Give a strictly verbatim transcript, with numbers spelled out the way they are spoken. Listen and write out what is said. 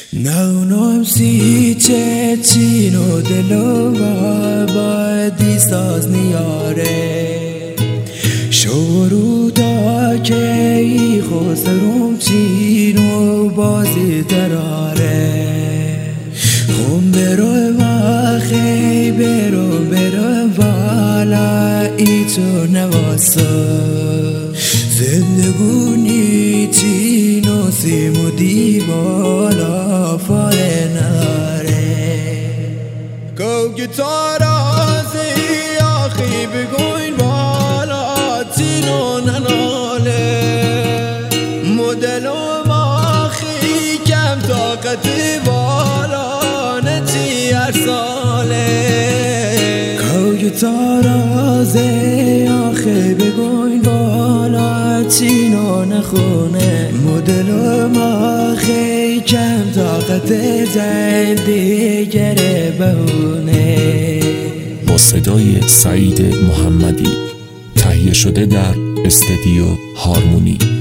نونم سی چچینو دلو با دیساز نیاره شورو تا که ای خسروم چینو بازی دراره خون برو و خی برو برو والا ای تو نواسا زندگونی چینو سیمو دیوالا فارناره کو گیتار آزی آخی بگوین والا چینو نناله مدلو آخی کم طاقتی والا نچی هر ساله کو گیتار آزی آخی بگوین والا چینو نخونه مدلو ماخی کم طاقت زن دیگره بهونه. با صدای سعید محمدی تهیه شده در استودیو هارمونی.